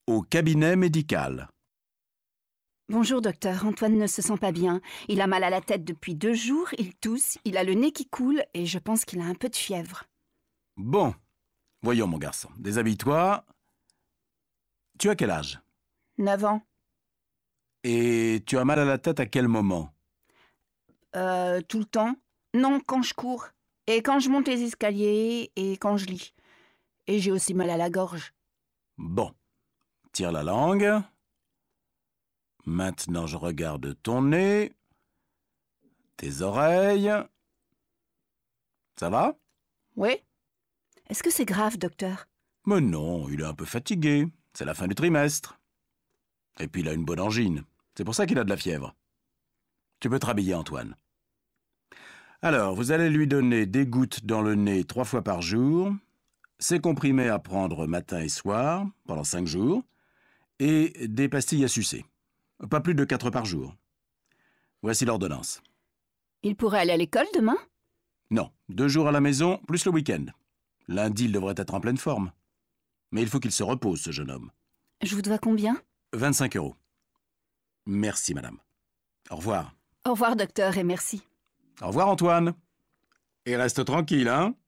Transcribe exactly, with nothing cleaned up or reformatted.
au cabinet médical. Bonjour docteur, Antoine ne se sent pas bien. Il a mal à la tête depuis deux jours, il tousse, il a le nez qui coule et je pense qu'il a un peu de fièvre. Bon, voyons mon garçon, déshabille-toi. Tu as quel âge? Neuf ans. Et tu as mal à la tête à quel moment? Euh, tout le temps? Non, quand je cours. Et quand je monte les escaliers et quand je lis. Et j'ai aussi mal à la gorge. Bon, tire la langue. Maintenant, je regarde ton nez, tes oreilles. Ça va? Oui? Est-ce que c'est grave, docteur? Mais non, il est un peu fatigué. C'est la fin du trimestre. Et puis il a une bonne angine. C'est pour ça qu'il a de la fièvre. Tu peux te rhabiller, Antoine. Alors, vous allez lui donner des gouttes dans le nez trois fois par jour, ces comprimés à prendre matin et soir, pendant cinq jours, et des pastilles à sucer. Pas plus de quatre par jour. Voici l'ordonnance. Il pourrait aller à l'école demain? Non, deux jours à la maison, plus le week-end. Lundi, il devrait être en pleine forme. Mais il faut qu'il se repose, ce jeune homme. Je vous dois combien? vingt-cinq euros. Merci, madame. Au revoir. Au revoir, docteur, et merci. Au revoir, Antoine. Et reste tranquille, hein?